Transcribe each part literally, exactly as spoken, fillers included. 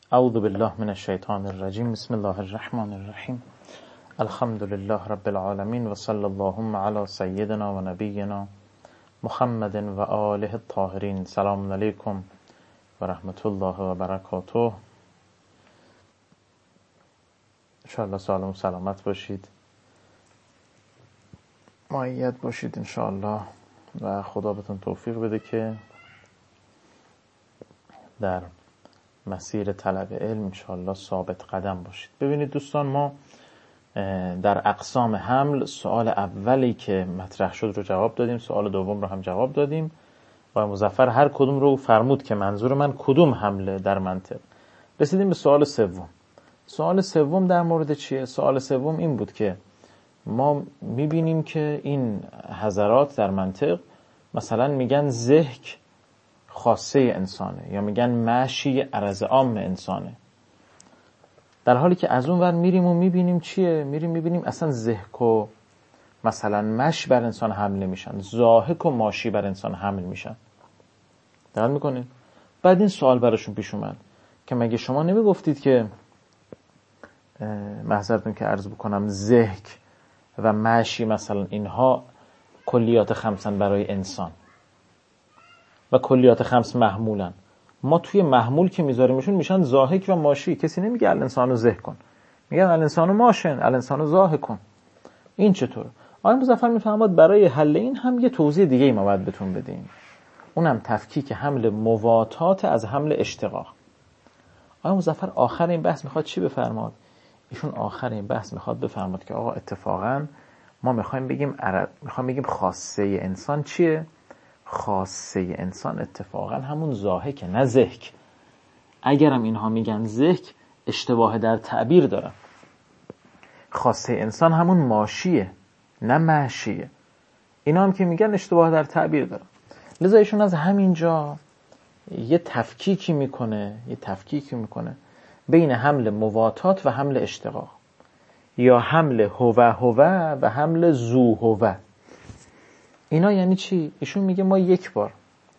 اعوذ بالله من الشیطان الرجیم. بسم الله الرحمن الرحیم. الحمد لله رب العالمین و صلی اللهم علی سیدنا و نبینا محمد و آله الطاهرین. سلام علیکم و رحمت الله و برکاته. انشاءالله سالم و سلامت باشید، مؤید باشید انشاءالله و خدا بهتون توفیق بده که در مسیر طلب علم انشاءالله ثابت قدم باشید. ببینید دوستان، ما در اقسام حمل سوال اولی که مطرح شد رو جواب دادیم، سوال دوم رو هم جواب دادیم. آقای مظفر هر کدوم رو فرمود که منظور من کدوم حمله در منطق. رسیدیم به سوال سوم. سوال سوم در مورد چیه؟ سوال سوم این بود که ما میبینیم که این حضرات در منطق مثلا میگن ضحک خاصه انسانه یا میگن مشی عرض عام انسانه، در حالی که از اون ور میریم و میبینیم چیه؟ میریم میبینیم اصلا ضحک و مثلا مش بر انسان حمل نمیشن، ضاحک و ماشی بر انسان حمل میشن. دقت میکنید؟ بعد این سوال براشون پیش اومد که مگه شما نمیگفتید که معذرتون که عرض بکنم ضحک و مشی مثلا اینها کلیات خمسن برای انسان و کلیات خمس محمولن، ما توی محمول که میذاریمشون میشن ضاحک و ماشی. کسی نمیگه الانسانو ضحک کن، میگن الانسانو ماشن، الانسانو ضاحک کن. این چطوره؟ آقای مظفر میفهمد برای حل این هم یه توضیح دیگه ای ما باید بهتون بدیم، اونم تفکیک حمل مواتات از حمل اشتقاق. آقای مظفر آخر این بحث میخواد چی بفرماد؟ ایشون آخر این بحث میخواد بفرماد که آقا اتفاقا ما میخوایم بگیم عرب میخوایم بگیم خاصه انسان چیه؟ خاصه انسان اتفاقا همون ضاحکه نه ضحک. اگرم اینها میگن ضحک اشتباه در تعبیر دارن. خاصه انسان همون ماشیه نه مشیه. اینا هم که میگن اشتباه در تعبیر دارن. لذا ایشون از همینجا یه تفکیکی میکنه یه تفکیکی میکنه بین حمل مواتات و حمل اشتقاق، یا حمل هوه هوه و حمل زو هوه. اینا یعنی چی؟ ایشون میگه ما یک بار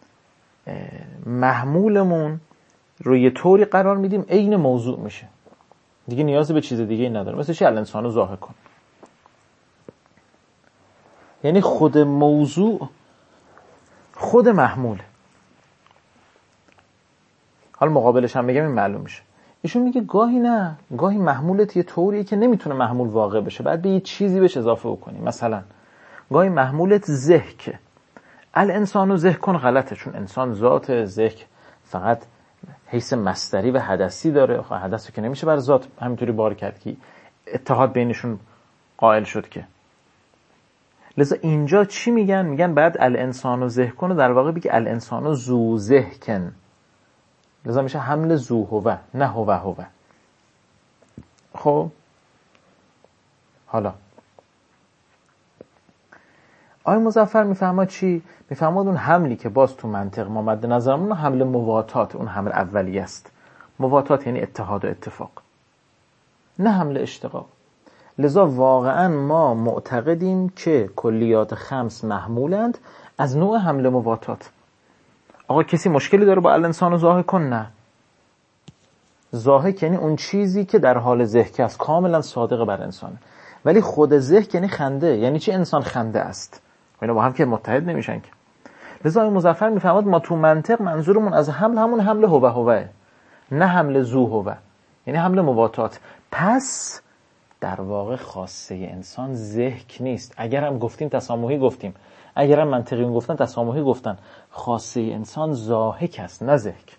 محمولمون رو یه طوری قرار میدیم عین موضوع میشه، دیگه نیازی به چیز دیگه نداره. مثل چی؟ الانسانو ضاحک کن. یعنی خود موضوع خود محموله. حالا مقابلش هم بگم این معلوم میشه. ایشون میگه گاهی نه، گاهی محمولت یه طوریه که نمیتونه محمول واقع بشه، بعد به یه چیزی بهش اضافه بکنی. مثلا گاهی محمولت ضحکه، الانسانو ضحک کن غلطه، چون انسان ذات ضحک فقط حیث مصدری و حدثی داره. آخه حدثی که نمیشه بر ذات همینطوری بار کرد که اتحاد بینشون قائل شد که. لذا اینجا چی میگن؟ میگن بعد الانسانو ضحک کن و در واقع بگی الانسانو ذو ضحکن. لذا میشه حمل ذو هوه نه هوه هوه. خب حالا آقای مظفر میفهمد چی؟ میفهمد اون حملی که باز تو منطق ما مد نظرمون حمل مواتات، اون حمل اولیه است. مواتات یعنی اتحاد و اتفاق، نه حمل اشتقاق. لذا واقعا ما معتقدیم که کلیات خمس محمولند از نوع حمل مواتات. آقا کسی مشکلی داره با الانسانو ضاحک کن؟ نه. ضاحک یعنی اون چیزی که در حال ضحک است، کاملا صادق بر انسانه. ولی خود ضحک یعنی خنده. یعنی چی؟ انسان خنده است. اینا با هم که متحد نمیشن که. لذا آقای مظفر میفهمد ما تو منطق منظورمون از حمل همون حمل هوه هوه، نه حمل زو هوه، یعنی حمل مواتات. پس در واقع خاصه انسان ضحک نیست. اگرم گفتیم تسامحی گفتیم، اگرم منطقی گفتن تسامحی گفتن. خاصه انسان ضاحک است نه ضحک.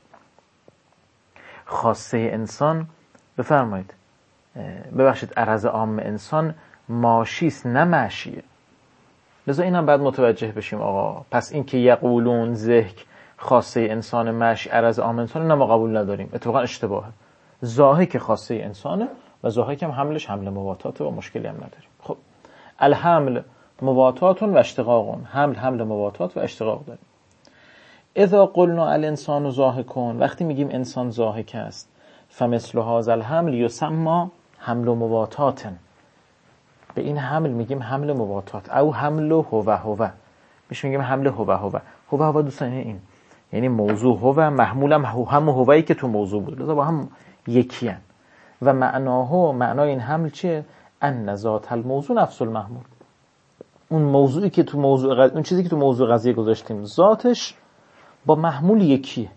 خاصه انسان بفرمایید ببخشید عرض عام انسان ماشیست نه مشیه. لذا اینم بعد متوجه بشیم آقا پس این که یقولون ضحک خاصه انسان مشی عرض عام انسان، نه ما قبول نداریم، اتفاقا اشتباهه. ضاحک خاصه انسانه و ضاحک هم حملش حمل مواتات و مشکلی هم نداریم. خب الحمل مواتات و اشتقاق. حمل حمل مواتات و اشتقاق داریم. اذا قلنا الانسان ضاحک، وقتی میگیم انسان ضاحک است، فمثل هذا الحمل یسمى حمل مواتات. به این حمل میگیم حمل مواتات او حمل هوه هوه. میشه میگیم حمل هوه هوه. هوه هوه دوستان این یعنی موضوع هو محمولم هم هوایی که تو موضوع بود، لذا با هم یکی هن. و معناها، معنای این حمل چیه؟ ان ذات الموضوع نفس المحمول، اون موضوعی که تو موضوع غز... اون چیزی که تو موضوع قضیه گذاشتیم ذاتش با محمول یکیه.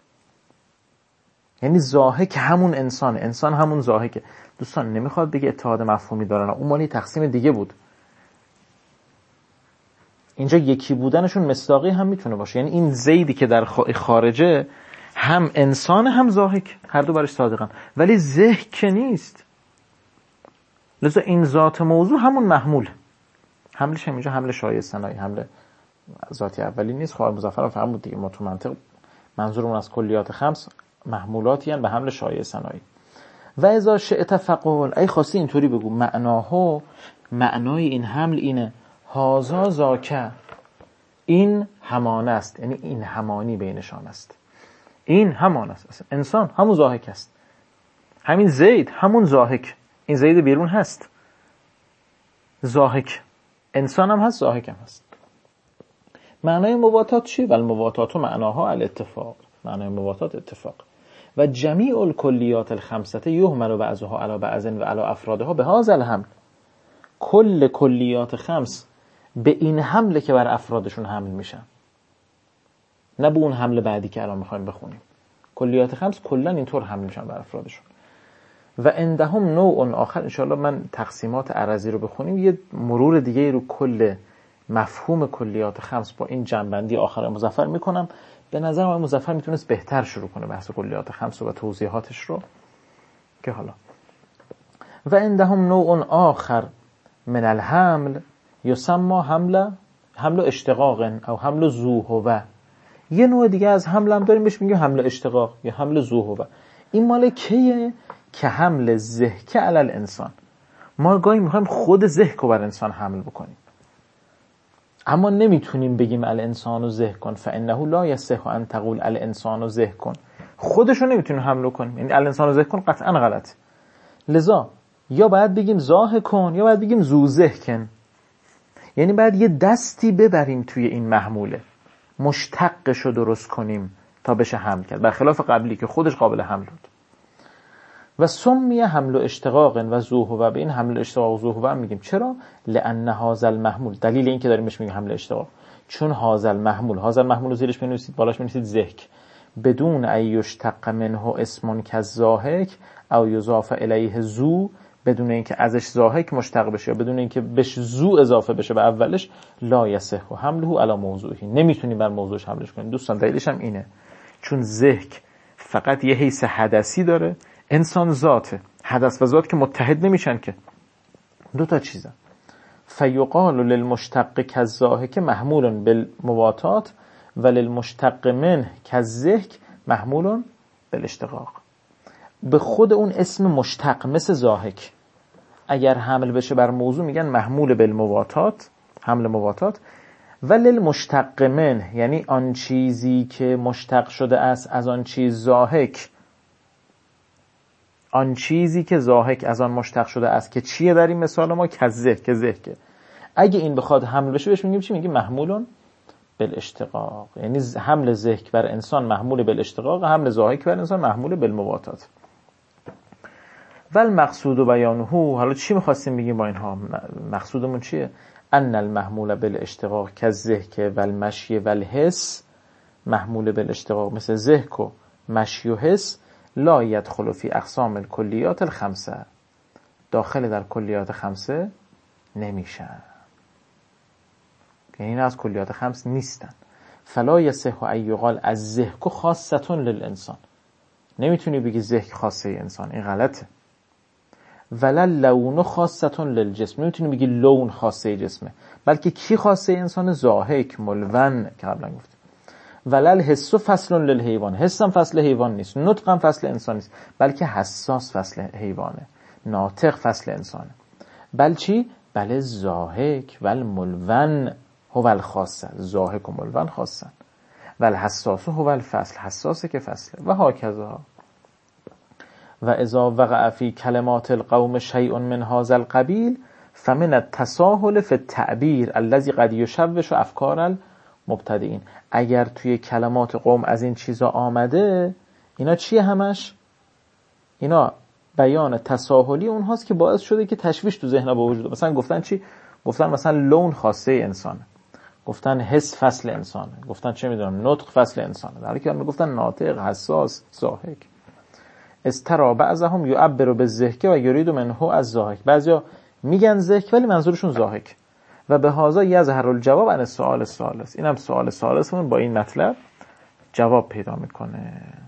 یعنی ضاحک همون انسانه، انسان همون ضاحکه. دوستان نمیخواد بگه اتحاد مفهومی دارن، اون مالی تقسیم دیگه بود. اینجا یکی بودنشون مصداقی هم میتونه باشه، یعنی این زیدی که در خارجه هم انسان هم ضاحک، هر دو برش صادقن، ولی ذهن که نیست. لذا این ذات موضوع همون محمول، حملش هم اینجا حمل شایع ثنایی، حمل ذاتی اولی نیست. خواهر مظفر فهم بود دیگه، ما تو منطق منظورمون از کلیات خمس محمولاتی هستند به حمل شایع ثنایی. و اذا شئت فقل، ای خواستی اینطوری بگو، معناها، معنای این حمل اینه، هازا زاکه، این همانه است، یعنی این همانی بینشان است، این همان است. انسان همون ضاحک است، همین زید همون ضاحک، این زید بیرون هست ضاحک، انسان هم هست ضاحک هم هست. معنای مواتات چیه؟ بل مواتات و معناها الاتفاق، معنای مواتات اتفاق. و جمیع الکلیات الخمسه یهمل بعضها علی بعض و علی افرادها به هذا الحمل، کل کلیات خمس به این حمله که بر افرادشون حمل میشن، نه به اون حمله بعدی که الان میخوایم بخونیم. کلیات خمس کلا اینطور حمل میشن بر افرادشون. و عندهم نوع آخر، انشاءالله من تقسیمات عرضی رو بخونیم، یه مرور دیگه رو کل مفهوم کلیات خمس با این جنبندی آخر مظفر میکنم. به نظر من مظفر میتونست بهتر شروع کنه بحث کلیات خمس و توضیحاتش رو، که حالا و عندهم نوع آخر من الحمل یسمى حمل حمل اشتقاق او حمل ذوهوه. یه نوع دیگه از حمل هم داریم بهش میگیم حمل اشتقاق یا حمل ذوهوه. این مال کیه؟ که حمل ذهک علی الانسان. ما گاهی میخوایم خود ذهک رو بر انسان حمل بکنیم، اما نمیتونیم بگیم الانسان ذهک کن، فانه لا یصح ان تقول الانسان ذهک کن، خودش رو نمیتونیم حمل کنیم، یعنی الانسان ذهک کن قطعا غلط. لذا یا باید بگیم ذاهک کن یا باید بگیم ذو ذهکن، یعنی باید یه دستی ببریم توی این محموله، مشتقش رو درست کنیم تا بشه حمل کرد، برخلاف قبلی که خودش قابل حمل بود. و سمی حمل و اشتقاق و ذوهوه، به این حمل اشتقاق و ذوهوه هم میگیم. چرا؟ لان هذا المحمول، دلیل این که داریم بهش میگیم حمل اشتقاق، چون هذا المحمول، هذا المحمول رو زیرش بنویسید، بالاش بنویسید ذهک، بدون ان یشتق منه اسم کالضاحک او یضاف الیه ذو، بدون اینکه ازش ضاحک مشتق بشه یا بدون اینکه بهش ذو اضافه بشه به اولش، لا یصح حمله علی موضوعی، نمیتونیم بر موضوعش حملش کنیم. دوستان دلیلش هم اینه، چون ذهک فقط یه حیث حدثی داره، انسان ذاته، حدث و ذات که متحد نمیشن که، دو تا چیزن. فیقال للمشتق کالضاحک محمول بالمواتات و للمشتق منه کالضحک محمول بالاشتقاق. به خود اون اسم مشتق مثل ضاحک اگر حمل بشه بر موضوع میگن محمول بالمواتات، حمل مواتات، و للمشتق منه، یعنی آن چیزی که مشتق شده است از آن چیز ضاحک، آن چیزی که ضاحک از آن مشتق شده است که چیه در این مثال ما؟ کالضحک، که ضحکه. اگه این بخواد حمل بشه بهش میگیم چی؟ میگیم محمول بالاشتقاق، یعنی حمل ضحک بر انسان محمول بالاشتقاق، حمل ضاحک بر انسان محمول بالمواتات. ول مقصود بیانه، حالا چی می‌خواستیم بگیم با اینها؟ مقصودمون چیه؟ ان المحمول بالاشتقاق کالضحک والمشی والحس، محمول بالاشتقاق مثل ضحک و مشی و حس، لا يدخل فی اقسام الکلیات الخمسه، داخل در کلیات خمسه نمیشن، یعنی از کلیات خمس نیستن. فلا یصح ان یقال الضحک خاصه للانسان، نمیتونی بگی ضحک خاصه انسان، این غلطه. ولا اللون خاصه للجسم، نمیتونی بگی لون خاصه جسمه، بلکه کی خاصه انسان؟ ضاحک، ملون که قبلا گفتیم. ولا الحس فصل للحیوان، حس هم فصل حیوان نیست، نطق هم فصل انسان نیست، بلکه حساس فصل حیوانه، ناطق فصل انسانه. بل چی؟ بل ضاحک و الملون هو الخاصه، ضاحک و ملون خاصن، و الحساس هو الفصل، حساسه که فصله. و هاکذا. و اذا وقع فی کلمات القوم شیء من هذا القبیل فمن التساهل فی التعبیر الذي قد یشوش افکار مبتدئین. اگر توی کلمات قوم از این چیزا آمده، اینا چیه همش؟ اینا بیان تساهلی اونهاست که باعث شده که تشویش تو ذهنها به وجود. مثلا گفتن چی؟ گفتن مثلا لون خاصه انسانه، گفتن حس فصل انسانه، گفتن چه میدونم نطق فصل انسانه، در حالی که میگفتن ناطق، حساس، ضاحک. استرا بعضهم یعبر بالضحک و یرید منه از ضاحک. بعضیا میگن ضحک ولی منظورشون ضاحک. و به هذا یظهر الجواب عن السؤال الثالث. اینم سوال ثالثمون با این مطلب جواب پیدا میکنه.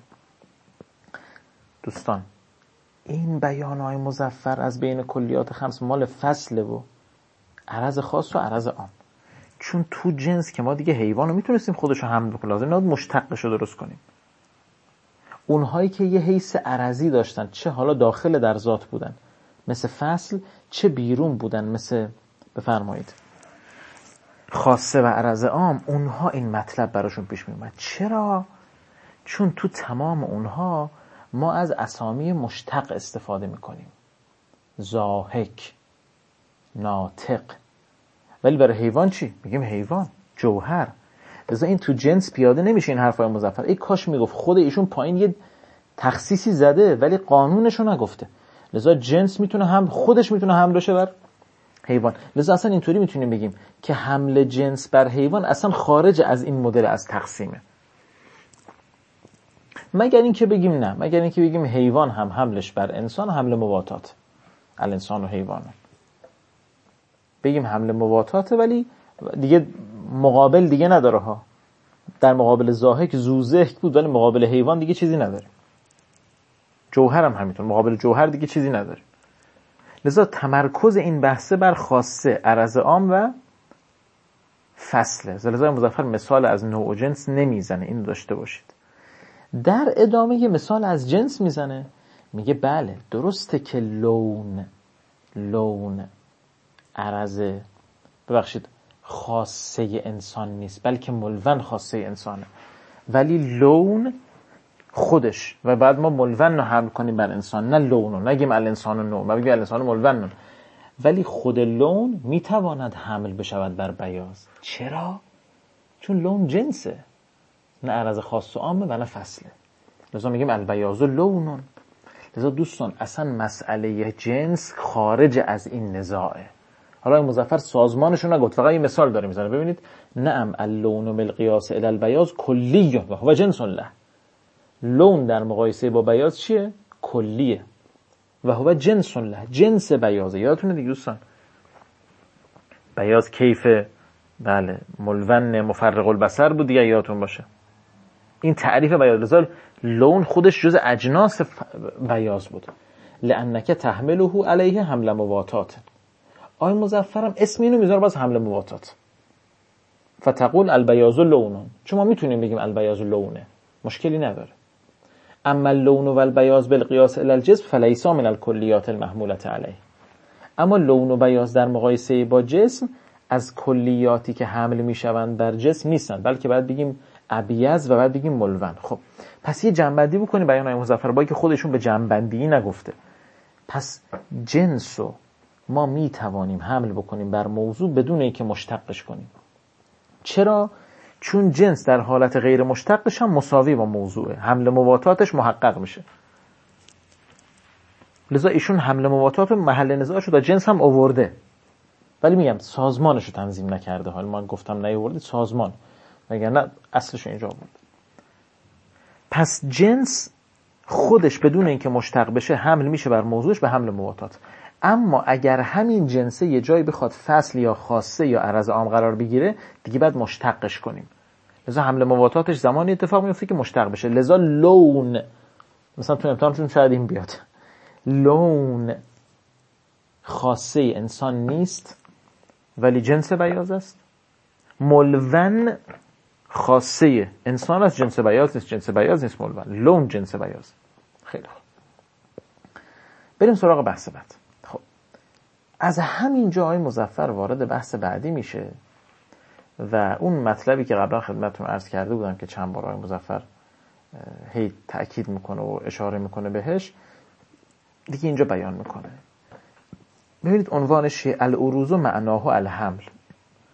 دوستان این بیانهای مظفر از بین کلیات خمس مال فصله و عرض خاص و عرض عام. چون تو جنس که ما دیگه حیوانو میتونستیم خودشو حمل بکنیم، لازم نبود مشتقشو درست کنیم. اونهایی که یه حیث عرضی داشتن، چه حالا داخل در ذات بودن مثل فصل، چه بیرون بودن مثل بفرمایید خاصه و عرض عام، اونها این مطلب براشون پیش می اومد. چرا؟ چون تو تمام اونها ما از اسامی مشتق استفاده میکنیم، ضاحک، ناطق. ولی برای حیوان چی؟ میگیم حیوان، جوهر. لذا این تو جنس پیاده نمیشه این حرفای مظفر. ای کاش میگفت. خود ایشون پایین یه تخصیصی زده ولی قانونشو نگفته. لذا جنس میتونه هم خودش میتونه حمل بشه بر حیوان. لذا اصلا اینطوری میتونیم بگیم که حمل جنس بر حیوان اصلا خارج از این مدل از تقسیمه. مگر این که بگیم نه، مگر این که بگیم حیوان هم حملش بر انسان حمل مواتات، الانسان و حیوان بگیم حمل مواتاته، ولی دیگه مقابل دیگه نداره ها. در مقابل ضاحک زوزهک بود ولی مقابل حیوان دیگه چیزی نداره. جوهر هم همینطور، مقابل جوهر دیگه چیزی نداره. لذا تمرکز این بحثه بر خاصه، عرض عام و فصله. لذا مظفر مثال از نوع و جنس نمیزنه، اینو داشته باشید. در ادامه یه مثال از جنس میزنه، میگه بله درسته که لون لون عرض ببخشید خاصه انسان نیست، بلکه ملون خاصه انسانه، ولی لون خودش و بعد ما ملون رو حمل کنیم بر انسان، نه لونو نگیم الانسان نو، ما بگیم الانسان ملون، ولی خود لون میتواند حمل بشود بر بیاض. چرا؟ چون لون جنسه، نه عرض خاص و عامه و نه فصله. لذا میگیم البیاض لونون. لذا دوستان اصلا مسئله جنس خارج از این نزاعه. حالا این مظفر سازمانشو نگفت، فقط این مثال داره میزنه. ببینید نعم اللون بالقیاس الی البیاض کلیه و هو جنس له. لون در مقایسه با بیاض چیه؟ کلیه و هو جنس له، جنس بیاضه. یادتونه دیگه دوستان بیاض کیف بله ملون مفرق البصر بود دیگه، یادتون باشه این تعریف بیاض. لذا لون خودش جز اجناس بیاض بود. لانک تحمله علیه حمل مواتات. آی مظفرم اسم اینو میذاره باز حمل مواتات، فتقول البیاض لونون. چون ما میتونیم بگیم البیاض لونه، مشکلی نداره. اما اللون و البیاض بالقیاس الی الجسم فلیس من الکلیات المحموله علیه. اما لون و بیاض در مقایسه با جسم از کلیاتی که حمل میشوند بر جسم نیستند، بلکه باید بگیم ابیض و بعد بگیم ملون. خب پس یه جنبندی بکنیم بیان آقای مظفر، با که خودشون به جنبندی نگفته. پس جنسو ما می توانیم حمل بکنیم بر موضوع بدون اینکه مشتقش کنیم. چرا؟ چون جنس در حالت غیر مشتقش هم مساوی با موضوعه، حمل مواتاتش محقق میشه. لذا ایشون حمل مواتات محل نزاعشو تا جنس هم آورده، ولی میگم سازمانشو تنظیم نکرده. حالا من گفتم نیاورده، سازمان وگرنه اصلشو اینجا آورده. پس جنس خودش بدون اینکه مشتق بشه حمل میشه بر موضوعش به حمل مواتات. اما اگر همین جنسه یه جایی بخواد فصل یا خاصه یا عرض عام قرار بگیره، دیگه باید مشتقش کنیم. لذا حمل مواتاتش زمانی اتفاق میفته که مشتق بشه. لذا لون مثلا تو امتحانتون شاید این بیاد، لون خاصه انسان نیست ولی جنس بیاض است. ملون خاصه انسان است، جنس بیاض نیست. جنس بیاض نیست ملون، لون جنس بیاض. خیلی خوب، بریم سراغ بحث بعد. خب از همین جای مظفر وارد بحث بعدی میشه و اون مطلبی که قبلا خدمتتون عرض کرده بودم که چند بار آقای مظفر هی تأکید میکنه و اشاره میکنه بهش، دیگه اینجا بیان میکنه. ببینید عنوانش العروض و معناه الحمل.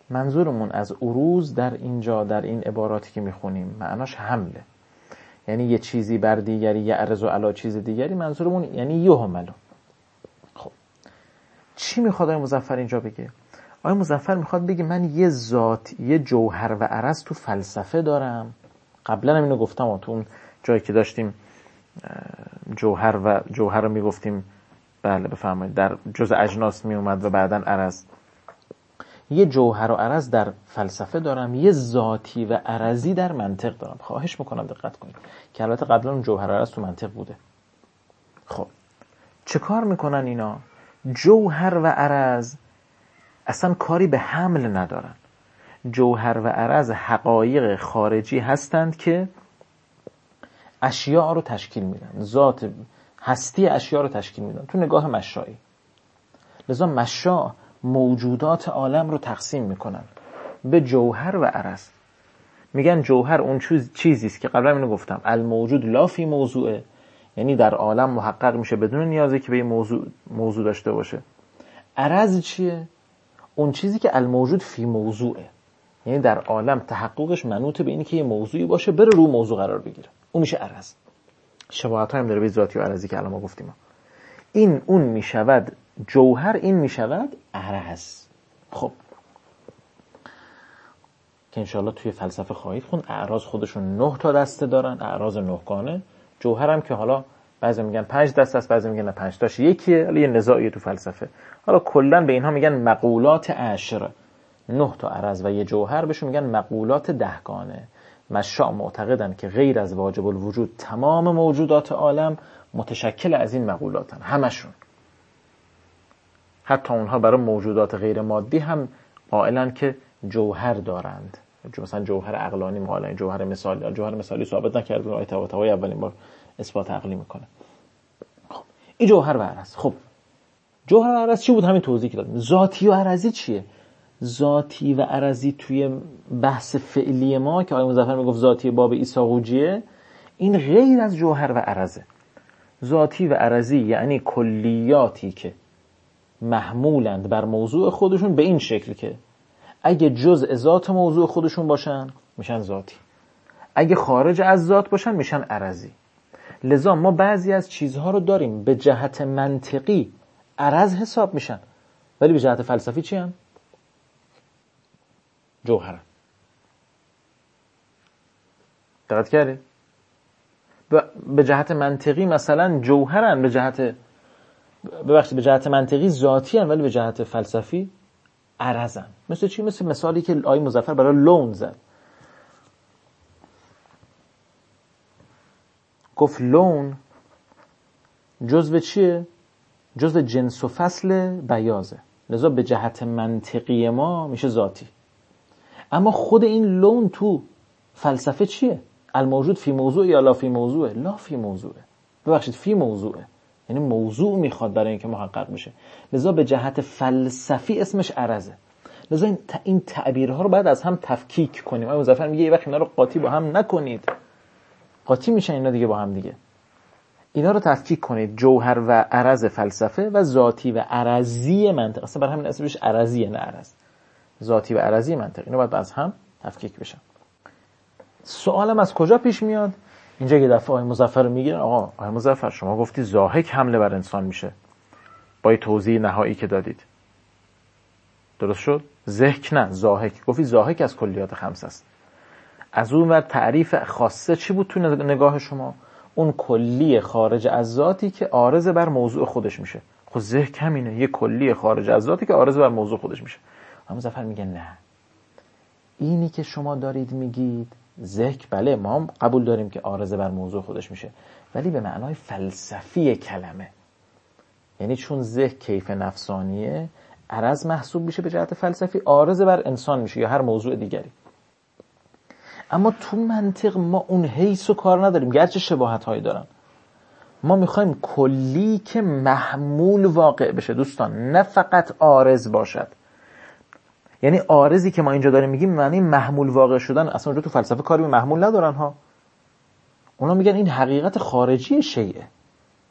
منظورمون از عروض در اینجا در این عباراتی که میخونیم معناش حمله، یعنی یه چیزی بر دیگری، یعرض علی چیز دیگری، منظورمون یعنی یهملو. خب چی میخواد آقای مظفر اینجا بگه؟ آقای مظفر میخواد بگه من یه ذات، یه جوهر و عرض تو فلسفه دارم. قبلا هم اینو گفتم، تو اون جایی که داشتیم جوهر و جوهر رو میگفتیم، بله بفرمایید، در جزء اجناس میومد و بعدن عرض. یه جوهر و عرض در فلسفه دارم، یه ذاتی و عرضی در منطق دارم. خواهش میکنم دقت کنید که البته قبلا اون جوهر و عرض تو منطق بوده. خب چه کار میکنن اینا؟ جوهر و عرض اصلا کاری به حمل ندارن. جوهر و عرض حقایق خارجی هستند که اشیاء رو تشکیل میدن، ذات هستی اشیاء رو تشکیل میدن تو نگاه مشایی. لذا مشا موجودات عالم رو تقسیم میکنن به جوهر و عرض. میگن جوهر اون چیزی است که قبلا اینو گفتم، الموجود لا فی موضوعه، یعنی در عالم محقق میشه بدون نیازی که به موضوع موضوع داشته باشه. عرض چیه؟ اون چیزی که الموجود فی موضوعه، یعنی در عالم تحققش منوط به اینی که یه موضوعی باشه بره رو موضوع قرار بگیره، اون میشه عرض. شباهت هم داره به ذاتی و عرضی که الان ما گفتیم. این اون میشود جوهر، این میشود عرض. خب که انشاءالله توی فلسفه خواهید خوند. اعراض خودشون نه تا دسته دارن، اعراض نهگانه. جوهر هم که حالا بعضی میگن پنج دسته است، بعضی میگن نه پنج تاش یکیه، حالا یه نزاعیه تو فلسفه. حالا کلا به اینها میگن مقولات عشره. نه تا عرض و یه جوهر بهشون میگن مقولات دهگانه. مشاء معتقدن که غیر از واجب الوجود تمام موجودات عالم متشکل از این مقولاتن، همشون. حتی اونها برای موجودات غیر مادی هم قائلن که جوهر دارند. مثلا جوهر عقلانی قائلن، جوهر مثالی. جوهر مثالی ثابت نکردن، آیه طباطبایی اولین بار اثبات عقلی میکنه. خب این جوهر و عرض. خب جوهر و عرض چی بود؟ همین توضیح که دادم. ذاتی و عرضی چیه؟ ذاتی و عرضی توی بحث فعلی ما که آقای مظفر میگفت ذاتی باب عیسی قوجیه، این غیر از جوهر و عرضه. ذاتی و عرضی یعنی کلیاتی که محمولند بر موضوع خودشون به این شکل که اگه جزء ذات موضوع خودشون باشن میشن ذاتی، اگه خارج از ذات باشن میشن عرضی. لذا ما بعضی از چیزها رو داریم به جهت منطقی عرض حساب میشن، ولی به جهت فلسفی چی هن؟ جوهر. دقت کردی؟ به جهت منطقی مثلا جوهرن، به جهت ببخشید به جهت منطقی ذاتی هن، ولی به جهت فلسفی عرضن. مثل چی؟ مثل مثالی که آقای مظفر برای لون زد. گفت لون جزو چیه؟ جزو جنس و فصل بیاضه، لذا به جهت منطقی ما میشه ذاتی. اما خود این لون تو فلسفه چیه؟ الموجود فی موضوع یا لا فی موضوعه؟ لا فی موضوعه. ببخشید فی موضوعه، یعنی موضوع میخواد برای اینکه محقق بشه. لذا به جهت فلسفی اسمش عرضه. لذا این, این تعبیرها رو باید از هم تفکیک کنیم. آقای مظفر میگه یه وقت اینا رو قاطی با هم نکنید، قاطی میشن اینا دیگه با هم دیگه. اینا رو تفکیک کنید، جوهر و عرض فلسفه و ذاتی و عرضی منطق. اصلا برای همین اسمش عرضیه نه عرض. ذاتی و عرضی منطق اینا باید از هم تفکیک بشن. سوالم از کجا پیش میاد؟ اینجا یه دفعه آقای مظفر رو میگیرن، آقا آقای مظفر شما گفتی ضاحک حمله بر انسان میشه با توضیح نهایی که دادید، درست شد؟ ضحک نه، ضاحک. گفتی ضاحک از کلیات خمسه است. از اون ور تعریف خاصه چی بود تو نگاه شما؟ اون کلی خارج از ذاتی که عارض بر موضوع خودش میشه. خب ضحک همینه، یه کلی خارج از ذاتی که عارض بر موضوع خودش میشه. آقای مظفر میگه نه، اینی که شما دارید میگید ضحک، بله ما هم قبول داریم که عارض بر موضوع خودش میشه، ولی به معنای فلسفی کلمه. یعنی چون ضحک کیف نفسانیه، عرض محسوب میشه به جهت فلسفی، عارض بر انسان میشه یا هر موضوع دیگری. اما تو منطق ما اون حیث و کار نداریم، گرچه شباهت هایی دارن. ما میخوایم کلی که محمول واقع بشه دوستان، نه فقط عارض باشد. یعنی عارضی که ما اینجا داریم میگیم معنی محمول واقع شدن. اصلا اونجا تو فلسفه کاری به محمول ندارن ها. اونا میگن این حقیقت خارجی شیئه،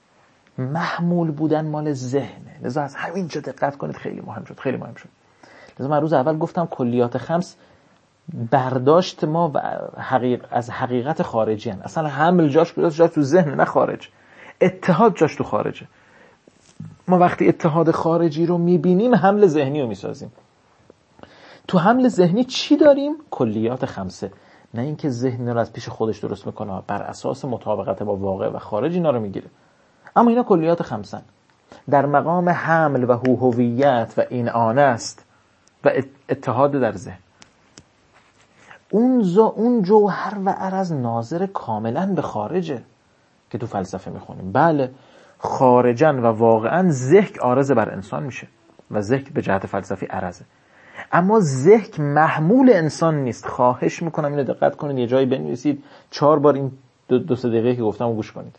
محمول بودن مال ذهنه. لذا از همینجا دقت کنید، خیلی مهم شد، خیلی مهم شد. لذا من روز اول گفتم کلیات خمس برداشت ما و حقیق... از حقیقت خارجی هن. اصلا حمل جاش کجاست؟ جاش تو ذهن، نه خارج. اتحاد جاش تو خارجه. ما وقتی اتحاد خارجی رو میبینیم حمل ذهنی رو میسازیم. تو حمل ذهنی چی داریم؟ کلیات خمسه. نه اینکه ذهن رو از پیش خودش درست میکنه، بر اساس مطابقت با واقع و خارج اینا رو میگیره. اما اینا کلیات خمسن. در مقام حمل و هویت و این آن است و اتحاد در ذهن. اون ز اون جوهر و عرض ناظر کاملا به خارجه که تو فلسفه میخونیم. بله، خارجن و واقعا ذهن عارض بر انسان میشه و ذهن به جهت فلسفی عرضه. اما ذهن محمول انسان نیست. خواهش میکنم اینو دقت کنید، یه جایی بنویسید، چهار بار این دو, دو سه دقیقه که گفتم رو گوش کنید.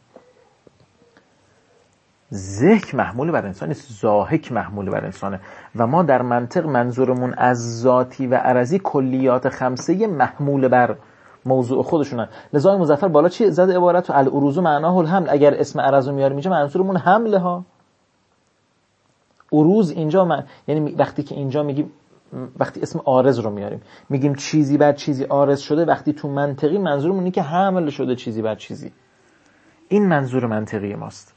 ذهن محمول بر انسان نیست، ضاحک محمول بر انسانه. و ما در منطق منظورمون از ذاتی و عرضی کلیات خمسه محمول بر موضوع خودشونن. لذا مظفر بالا چی زد عبارت العروض معناه الحمل. اگر اسم عرض رو میاریم اینجا منظورمون حمله ها. عروض اینجا من... یعنی وقتی که اینجا میگیم، وقتی اسم عارض رو میاریم میگیم چیزی بر چیزی عارض شده، وقتی تو منطقی منظورمون اینه که حمل شده چیزی بر چیزی. این منظور منطقی ماست.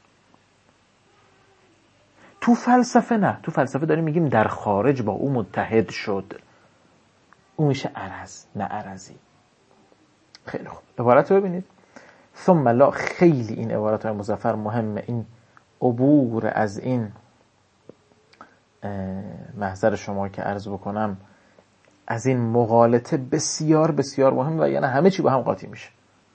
تو فلسفه نه. تو فلسفه داریم میگیم در خارج با او متحد شد. او میشه عرض، نه عرضی. خیلی خوب، عبارت رو ببینید. ثم لا، خیلی این عبارت های مظفر مهمه. این عبور از این محضر شما که عرض بکنم، از این مغالطه بسیار بسیار مهم و یعنی همه چی با هم قاطی میشه.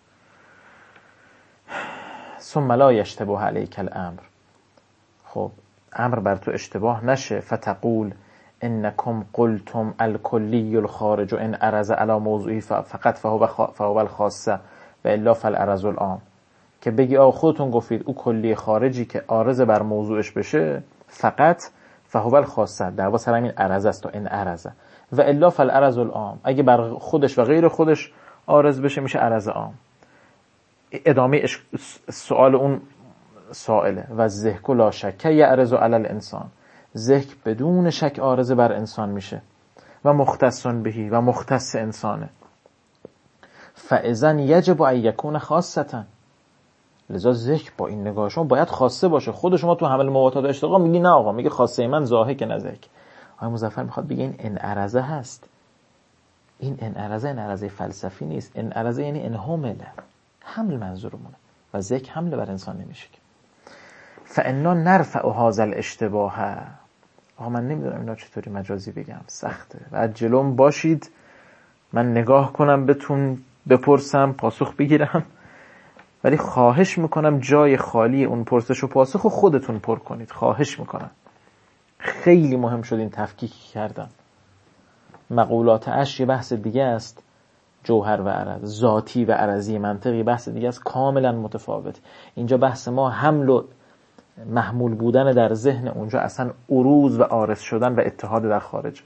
ثم لا یشتبه علیک الامر. خب امر بر تو اشتباه نشه. فتقول انکم قلتم الکلی الخارج و ان عرض علی موضوعی فقط فهو فهو الخاصه و الا فالعرض العام. که بگی آقا خودتون گفتید او کلی خارجی که عارض بر موضوعش بشه فقط فهو الخاصه، در واقع سر همین عرض است و ان عرض، و الا فالعرض العام، اگه بر خودش و غیر خودش عارض بشه میشه عرض عام. ادامه سوال اون سائله. و ذهک لا شک یعرض علی الانسان. ذهک بدون شک عارض بر انسان میشه و مختص بهی و مختص انسانه. فاذا یجب ان یکون خاصه. لذا ذهک با این نگاه شما باید خاصه باشه. خود شما تو حمل مواتات اشتقاق میگی نه آقا، میگه خاصه من ضاحک نه ذهک. آقای مظفر میخواد بگه این انعرضه هست. این انعرضه انعرضه فلسفی نیست. انعرضه یعنی انهمله، حمل منظورمونه و ذهک حمل بر انسان نمیشه. فانا نرفع هذا الاشتباه. آقا من نمیدونم اینا چطوری مجازی بگم، سخته. بعد جلوم باشید من نگاه کنم بهتون بپرسم پاسخ بگیرم، ولی خواهش میکنم جای خالی اون پرسش و پاسخ رو خودتون پر کنید. خواهش میکنم. خیلی مهم شد این تفکیک کردم. مقولات اش یه بحث دیگه است، جوهر و عرض، ذاتی و عرضی منطقی بحث دیگه است، کاملا متفاوت. اینجا بحث ما حمل و محمول بودن در ذهن، اونجا اصلا عروض و عارض شدن و اتحاد در خارج.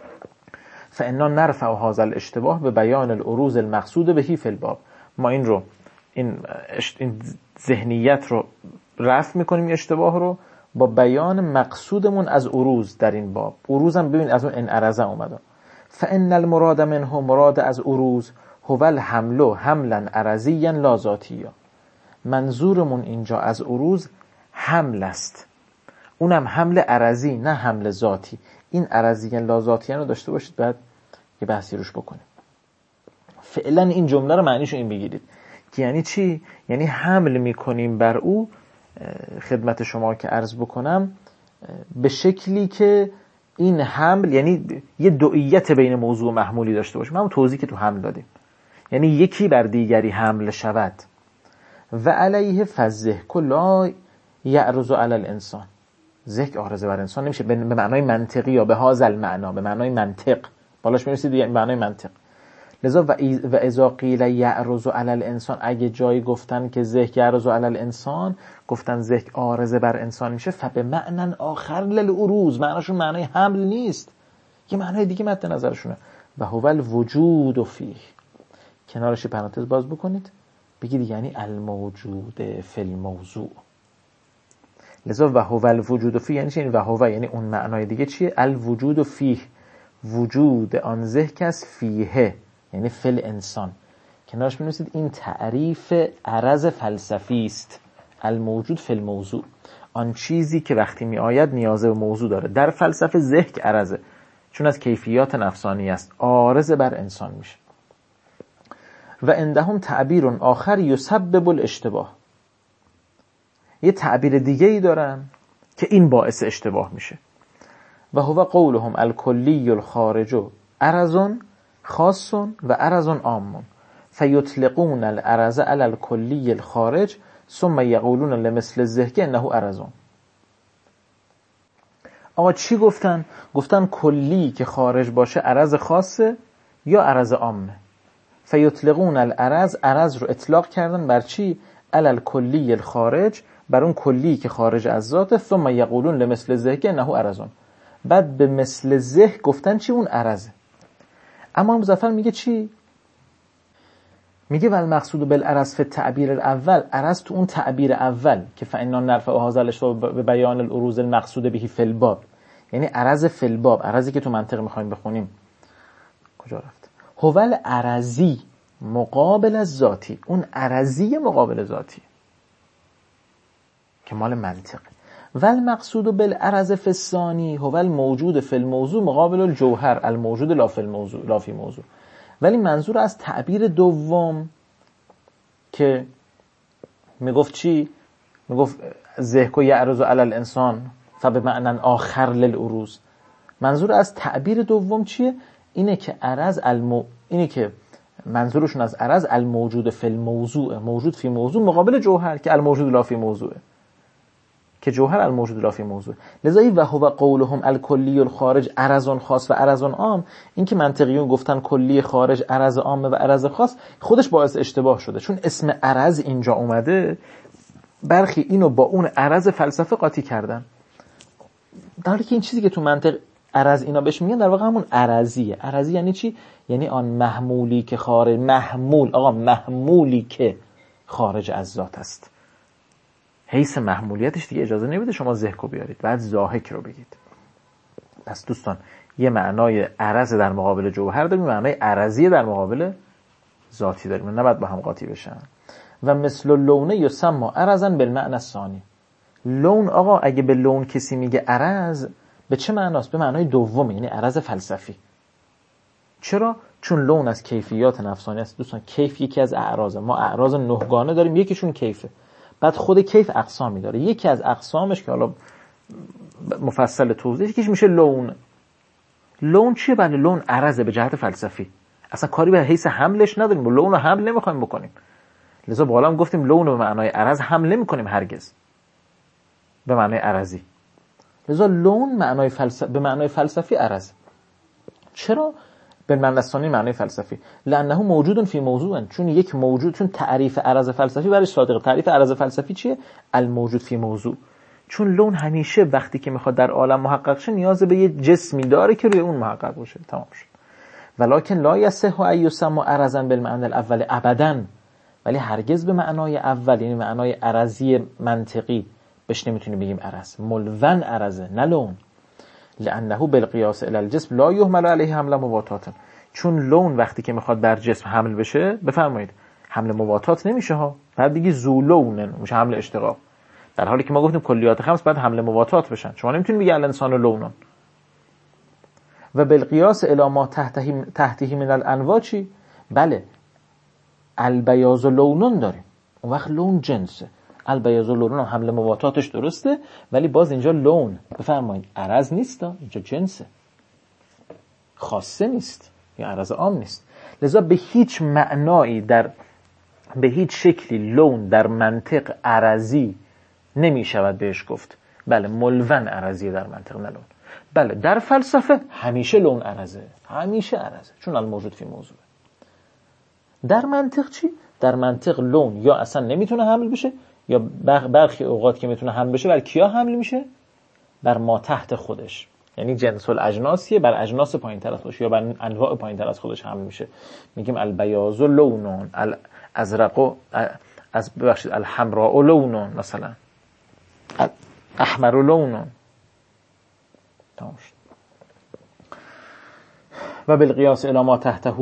فانا نرفع هذا الاشتباه به بیان العروض المقصود بهی فی الباب. ما این رو این, این ذهنیت رو رفع میکنیم، این اشتباه رو با بیان مقصودمون از عروض در این باب. عروض هم ببین از اون انعرضه اومده. فان المراد منه، مراد از عروض، هو الحمل حملا عرضیا لا ذاتیا. منظورمون اینجا از عروض حمل است، اونم حمل عرضی نه حمل ذاتی. این عرضی لا ذاتی رو داشته باشید، بعد یه بحثی روش بکنیم. فعلا این جمله رو معنیشو این بگیرید که یعنی چی؟ یعنی حمل میکنیم بر او، خدمت شما که عرض بکنم، به شکلی که این حمل یعنی یه دوئیت بین موضوع و محمولی داشته باشیم. همون توضیحی که تو حمل دادیم، یعنی یکی بر دیگری حمل شود. و علیه فالذهک لا یعرض علی الانسان. ذهک عارض بر انسان نمیشه به معنای منطقی یا به هذا المعنا، به معنای منطق بالاش میرسید به معنای منطق. لذا و اذا قیل یعرض علی الانسان، اگه جایی گفتن که ذهک یعرض علی الانسان، گفتن ذهک عارض بر انسان میشه، فبمعنى آخر للعروض، معناشون معنای حمل نیست، یه معنای دیگه مد نظرشونه. و هو الوجود فیه، کنارش پرانتز باز بکنید بگید یعنی الموجود فی الموضوع. لذا و هو الوجود فیه یعنی چی؟ و هو یعنی اون معنای دیگه چیه؟ الوجود فیه، وجود آن ذهک است فیه، یعنی فل انسان. کنارش بنویسید این تعریف عرض فلسفی است. الموجود فی الموضوع، آن چیزی که وقتی می آید نیازه به موضوع داره. در فلسفه ذهک عرضه، چون از کیفیات نفسانی است، عارض بر انسان میشه. و عندهم تعبیر آخر یسبب الاشتباه، یه تعبیر دیگه ای دارن که این باعث اشتباه میشه. و هو قولهم الکلی الخارج عرض خاص و عرض عام، فیطلقون العرض علی الکلی الخارج ثم یقولون لمثل الذهک انه عرض. آقا چی گفتن؟ گفتن کلی که خارج باشه عرض خاصه یا عرض عامه. فیطلقون العرض، عرض رو اطلاق کردن بر چی؟ علی الکلی الخارج، بر اون کلی که خارج از ذات. ثم یقولون لمثل الذهک انه عرض، بعد به مثل ذهک گفتن چی؟ اون عرضه. اما مظفر میگه چی؟ میگه ول مقصود بالعرض فی التعبیر الاول، عرض تو اون تعبیر اول که فانا نرفع هذا الاشتباه به بیان العروض المقصود به فی الباب، یعنی عرض فی الباب، عرضی که تو منطق میخوایم بخونیم. کجا رفت؟ هو العرضی مقابل الذاتی، اون عرضی مقابل ذاتی که مال منطق. ول مقصود بالعرض فی الثانی هو الموجود فی الموضوع مقابل الجوهر الموجود لا فی الموضوع لا فی موضوع. ولی منظور از تعبیر دوم که میگفت چی؟ میگفت ذهک یعرض علی الانسان فبمعنى آخر للعروض. منظور از تعبیر دوم چیه؟ اینه که عرض المو... اینه که منظورشون از عرض الموجود فی الموضوع، موجود فی موضوع مقابل جوهر که الموجود لا فی موضوعه، که جوهر الموجود لا فی موضوع. لذا و هو قولهم الکلی الخارج عرض خاص و عرض عام، این که منطقیون گفتن کلی خارج عرض عام و عرض خاص، خودش باعث اشتباه شده، چون اسم عرض اینجا اومده، برخی اینو با اون عرض فلسفه قاطی کردن، در حالی که این چیزی که تو منطق عرض اینا بهش میگن در واقع همون عرضیه. عرضی یعنی چی؟ یعنی آن محمولی که خارج، محمول آقا محمولی که خارج از ذات است. حیث محمولیتش دیگه اجازه نمیده شما ذهک رو بیارید، بعد ذاهک رو بگید. پس دوستان یه معنای عرض در مقابل جوهر داریم، معنای عرضی در مقابل ذاتی داریم، نباید با هم قاطی بشن. و مثل لون یسمى عرضا بالمعنى الثانی. لون آقا اگه به لون کسی میگه عرض، به چه معناست؟ به معنای دومه، یعنی عرض فلسفی. چرا؟ چون لون از کیفیات نفسانی است. دوستان کیف یکی از اعراضه، ما اعراض نهگانه داریم، یکیشون کیفه. بعد خود کیف اقسامی داره، یکی از اقسامش که حالا مفصل توضیح، یکیش میشه لون. لون چیه؟ بله لون عرضه به جهت فلسفی، اصلا کاری به حیث حملش نداریم، لون رو حمل نمیخوایم بکنیم. لذا بالا هم گفتیم لون رو به معنای عرض حمل نمیکنیم هرگز، به معنای عرضی. لذا لون معنای فلسف... به معنای فلسفی عرض. چرا؟ به معنی معنای فلسفی، لانه موجود فی موضوع، چون یک موجود، چون تعریف عرض فلسفی برای صادقه. تعریف عرض فلسفی چیه؟ الموجود فی موضوع. چون لون همیشه وقتی که میخواد در عالم محقق شه نیاز به یه جسمی داره که روی اون محقق باشه. تمام شد. ولکن لا یصح ان یسمى عرضا بالمعنى الاول ابدا، ولی هرگز به معنای اول، یعنی معنای عرضی منطقی بهش نمیتونیم بگیم عرض. ملون عرضه، نه لون. لانه بالقیاس الی الجسم لا یحمل علیه حمل مواتات. چون لون وقتی که میخواد بر جسم حمل بشه، بفرمایید حمل مواتات نمیشه ها، بعد دیگه زولون میشه حمل اشتقاق، در حالی که ما گفتیم کلیات خمس بعد حمل مواتات بشن. شما نمیتونید بگید الانسان لونون. و بالقیاس الی ما تحته تحته من الانواع چی؟ بله البیاض لونون داریم، اون وقت لون جنسه. البیاض لونون هم حمل مواتاتش درسته، ولی باز اینجا لون بفرمایید عرض نیست، اینجا جنسه، خاصه نیست یا عرض عام نیست. لذا به هیچ معنایی در به هیچ شکلی لون در منطق عرضی نمی شود بهش گفت. بله ملون عرضی در منطق، نه لون. بله در فلسفه همیشه لون عرضه، همیشه عرضه، چون الموجود فی موضوع. در منطق چی؟ در منطق لون یا اصلا نمیتونه حمل بشه، یا برخی اوقات که میتونه حمل بشه، بر کیا حمل میشه؟ بر ما تحت خودش، یعنی جنس الاجناسیه، بر اجناس پایین‌تر از خودش یا بر انواع پایین‌تر از خودش حمل میشه. میگیم البیاض لونون، الازرق از ببخشید الحمراء لونون، مثلا احمر لونون. تمام شد. و بالقیاس الی ما تحته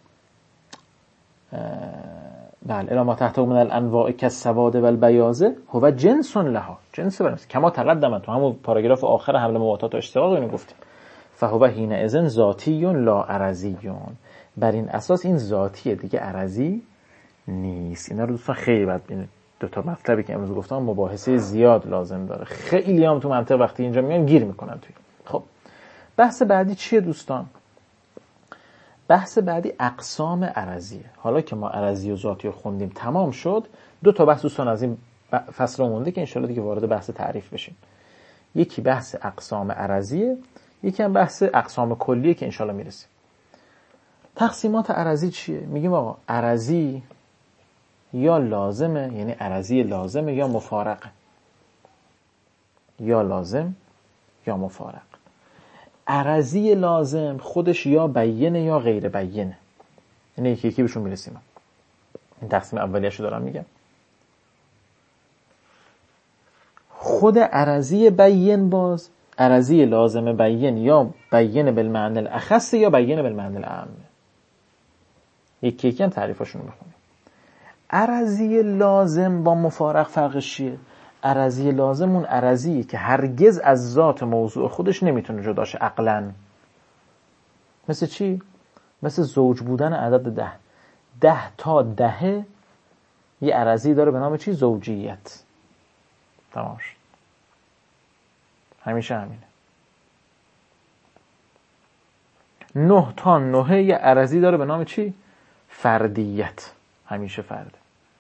بله الی ما تحته من الانواع کالسواد و البیاض هو جنس لها، جنس برنس کما تقدم تو همون پاراگراف آخر حمل مواتات و اشتقاق اینو گفتیم. فهو حینئذ ذاتی لا عرضی، بر این اساس این ذاتیه دیگه عرضی نیست. اینا رو دوستان خیلی بد این دو تا مطلبی که امروز گفتم مباحثه زیاد لازم داره، خیلی هم تو منطق وقتی اینجا میان گیر میکنن توی. خب بحث بعدی چیه دوستان؟ بحث بعدی اقسام عرضیه. حالا که ما عرضی و ذاتی رو خوندیم تمام شد، دو تا بحث دوستان از این فصل مونده که انشالله دیگه وارد بحث تعریف بشیم. یکی بحث اقسام عرضیه، یکی هم بحث اقسام کلیه که انشالله میرسیم. تقسیمات عرضی چیه؟ میگیم آقا عرضی یا لازمه، یعنی عرضی لازمه یا مفارقه، یا لازم یا مفارق. عرضی لازم خودش یا بیینه یا غیر بیینه، یعنی یکی یکی بهشون میرسیم. این تقسیم اولیه‌شو دارم میگم. خود عرضی بیین باز عرضی لازم بیین یا بیین بالمعنی الاخص یا بیین بالمعنی الاعم. یکی یکی هم تعریفاشون رو بخونیم. عرضی لازم با مفارق فرقش چیه؟ عرضی لازم اون عرضیه که هرگز از ذات موضوع خودش نمیتونه جداشه عقلاً. مثل چی؟ مثل زوج بودن عدد ده. ده تا دهه یه عرضی داره به نام چی؟ زوجیت. تمام شد. همیشه همینه. نه تا نه یه عرضی داره به نام چی؟ فردیت. همیشه فرده.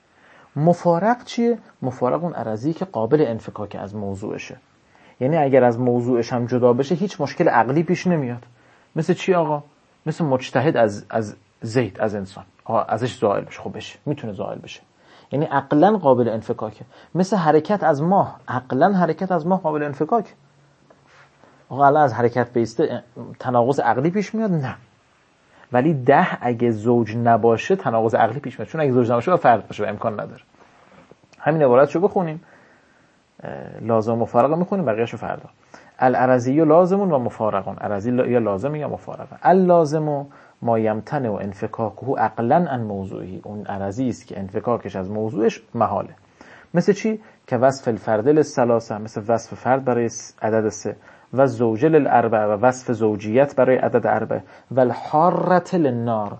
مفارق چیه؟ مفارق اون عرضی که قابل انفکاک از موضوعشه، یعنی اگر از موضوعش هم جدا بشه هیچ مشکل عقلی پیش نمیاد. مثل چی آقا؟ مثل مجتهد از از زید، از انسان، آقا ازش زائل بشه. خب بشه، میتونه زائل بشه، یعنی عقلا قابل انفکاکه. مثل حرکت از ماه، عقلا حرکت از ماه قابل انفکاک. آقا الان از حرکت بیسته تناقض عقلی پیش میاد؟ نه. ولی ده اگه زوج نباشه تناقض عقلی پیش میاد، چون اگه زوج نباشه با فرد باشه و امکان نداره. همین عبارتشو بخونیم، لازم و مفارقه میخونیم، بقیه‌شو فردا. العرضی لازمون و مفارقون، عرضی یا لازم یا مفارقه. اللازم ما یمتنع و انفکاکه عقلا عن موضوعی، اون عرضی است که انفکاکش از موضوعش محاله. مثل چی؟ که وصف الفرد للثلاثه، مثل وصف فرد برای عدد سه، و زوجه للاربعه، و وصف زوجیت برای عدد اربعه، و الحارة للنار،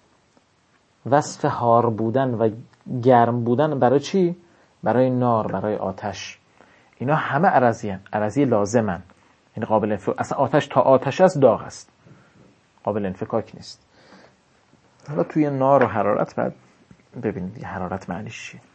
وصف حار بودن و گرم بودن برای چی؟ برای نار، برای آتش. اینا همه عرضی هن. عرضی لازمن، یعنی قابل انفکاک. اصلا آتش تا آتش است داغ است، قابل انفکاک نیست. حالا توی نار و حرارت بعد ببینید دیگه حرارت معنیش چیه.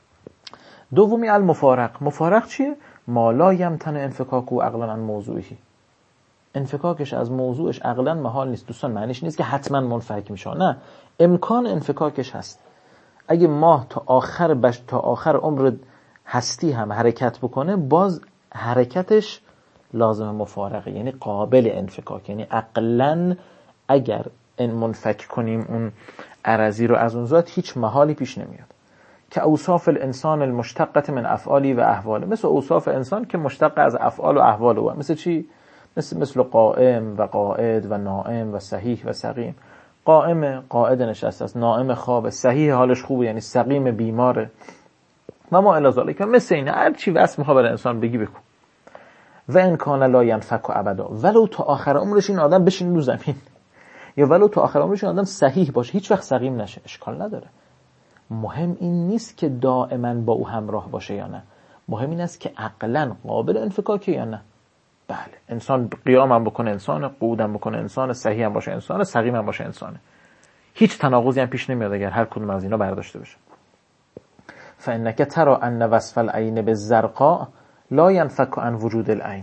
دومی المفارق. مفارق چیه؟ ما لا یمتنع انفکاکه عقلا عن موضوعی، انفکاکش از موضوعش عقلا محال نیست. دوستان معنیش نیست که حتما منفک میشه، نه، امکان انفکاکش هست. اگه ماه تا آخر بش تا آخر عمر هستی هم حرکت بکنه، باز حرکتش لازم مفارقه، یعنی قابل انفکاک، یعنی عقلا اگر ان منفک کنیم اون عرضی رو از اون ذات هیچ محالی پیش نمیاد. که اوصاف الانسان المشتقه من افعالی و احواله، مثل اوصاف انسان که مشتق از افعال و احوال او، مثل چی؟ مثل مثل قائم و قاعد و نائم و صحیح و سقیم. قائم قاعد نشسته است، نائم خوابه، صحیح حالش خوبه یعنی سقیم بیماره، و ما الی ذالک. مثل این هر چی واسه میخواد برای انسان بگی بکن. و ان کان لا ينفك ابدا، ولو تا آخر عمرش این آدم بشین رو زمین، یا ولو تا آخر عمرش این آدم صحیح باشه، هیچ وقت سقیم نشه، اشکال نداره. مهم این نیست که دائما با او همراه باشه یا نه، مهم این است که عقلا قابل انفکاکه یا نه. بله، انسان قیام هم بکنه انسان، قعود هم بکنه انسان، صحیح هم باشه انسان، سقیم هم باشه انسانه. هیچ تناقضی هم پیش نمیاد اگر هر کدوم از اینا برداشته بشه. فانک ترى ان وصف العین بالزرقاء لا ينفك عن وجود العین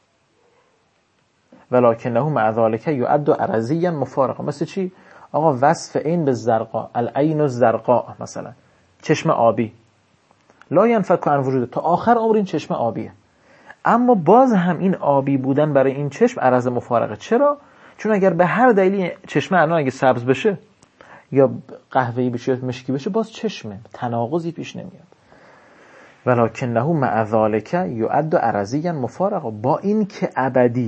ولکنه مع ذلك يعد عرضیا مفارقا. مثل چی؟ آقا وصف عین بالزرقاء، العین الزرقاء، مثلا چشم آبی، لا ينفك عن وجود، تا آخر عمر این چشم آبیه، اما باز هم این آبی بودن برای این چشم عرض مفارقه. چرا؟ چون اگر به هر دلیلی چشمه الان اگه سبز بشه یا قهوه‌ای بشه یا مشکی بشه، باز چشمه، تناقضی پیش نمیاد. ولکنه مع ذلك يعد عرضیا مفارقا، با این که ابدیه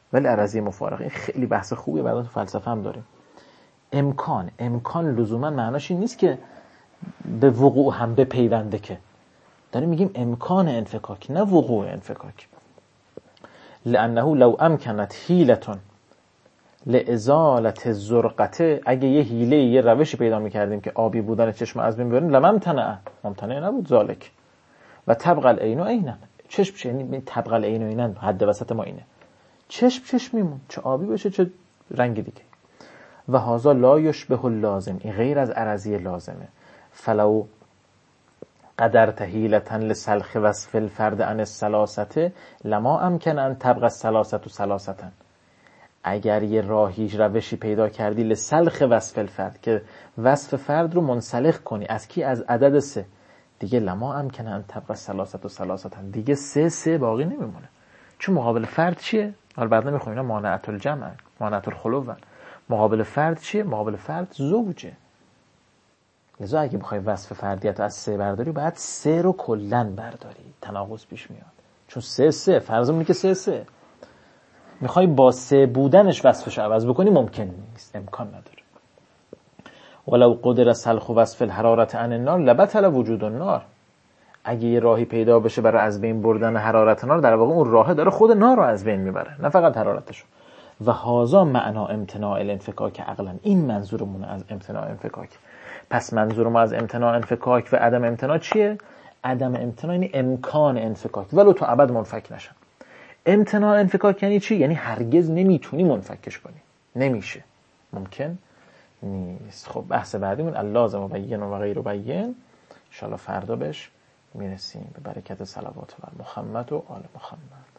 ولی عرضی مفارقه این خیلی بحث خوبیه، بعدا تو فلسفه هم داریم. امکان امکان لزوما معناش این نیست که به وقوع هم بپیونده، که داریم میگیم امکان انفکاک نه وقوع انفکاک. لانه لو امکنت حیلتون لازالت الزرقته، اگه یه حیله یه روشی پیدا میکردیم که آبی بودن چشم از بین ببریم، لممتنع ممتنع نبود ذالک و طبق العین عینا، چشم چه یعنی طبق العین عینا، حد وسط ما اینه، چشم چشم میمون، چه آبی باشه چه رنگ دیگه. و هذا لا یشبه اللازم، این غیر از عرضی لازمه. فلو قدرت حیلة لسلخ وصف الفرد عن الثلاثه لما امکن ان تبقى الثلاثه ثلاثه، اگر یه راهی روشی پیدا کردی لسلخ وصف الفرد که وصف فرد رو منسلخ کنی از کی؟ از عدد سه، دیگه لما امکن ان تبقى الثلاثه ثلاثه، دیگه سه سه باقی نمیمونه. چون مقابل فرد چیه؟ حالا بعد نمیخونیم اینا مانعت الجمع مانعت الخلو، مقابل فرد چیه؟ مقابل فرد زوجه. لذا اگه بخوای وصف فردیت از سه برداری، باید سه رو کلن برداری، تناقض پیش میاد. چون سه سه فرض میگه که سه سه میخوای با سه بودنش وصفش عوض بکنی، ممکن نیست، امکان نداره. ولو قدر سلخ وصف الحرارت عن النار لبطل وجود النار، اگه یه راهی پیدا بشه برای از بین بردن حرارت نار، در واقع اون راه داره خود نار رو از بین میبره، نه فقط حرارتشو. و هازا معنا امتناع الانفکاک عقلا، این منظورمون از امتناع انفکاک. پس منظور ما از امتناع انفکاک و عدم امتناع چیه؟ عدم امتناع یعنی امکان انفکاک، ولو تو ابد منفک نشن. امتناع انفکاک یعنی چی؟ یعنی هرگز نمیتونی منفکش کنی، نمیشه، ممکن نیست. خب بحث بعدیمون اللازم و بیین و غیر بیین، ان شاء الله فردا بهش میرسیم به برکت صلوات بر محمد و آل محمد.